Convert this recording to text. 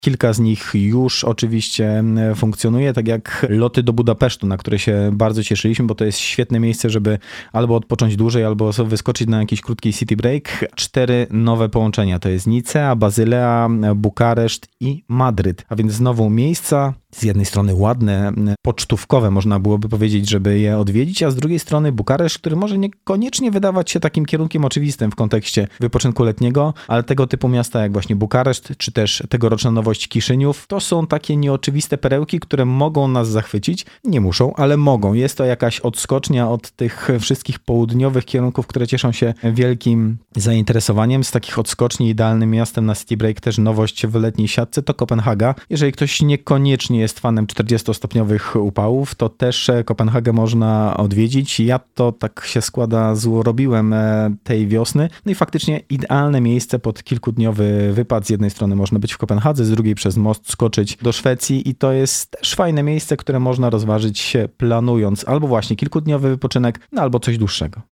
Kilka z nich już oczywiście funkcjonuje, tak jak loty do Budapesztu, na które się bardzo cieszyliśmy, bo to jest świetne miejsce, żeby albo odpocząć dłużej, albo sobie wyskoczyć na jakiś krótki city break. 4 nowe połączenia, to jest Nicea, Bazylea, Bukareszt i Madryt, a więc znowu miejsca, z jednej strony ładne, pocztówkowe można byłoby powiedzieć, żeby je odwiedzić, a z drugiej strony Bukareszt, który może niekoniecznie wydawać się takim kierunkiem oczywistym w kontekście wypoczynku letniego, ale tego typu miasta jak właśnie Bukareszt, czy też tegoroczna nowość Kiszyniów, to są takie nieoczywiste perełki, które mogą nas zachwycić. Nie muszą, ale mogą. Jest to jakaś odskocznia od tych wszystkich południowych kierunków, które cieszą się wielkim zainteresowaniem. Z takich odskoczni idealnym miastem na city break też nowość w letniej siatce to Kopenhaga. Jeżeli ktoś niekoniecznie jest fanem 40-stopniowych upałów, to też Kopenhagę można odwiedzić. Ja to tak się składa, robiłem tej wiosny. No i faktycznie idealne miejsce pod kilkudniowy wypad. Z jednej strony można być w Kopenhadze, z drugiej przez most skoczyć do Szwecji i to jest też fajne miejsce, które można rozważyć planując albo właśnie kilkudniowy wypoczynek, no albo coś dłuższego.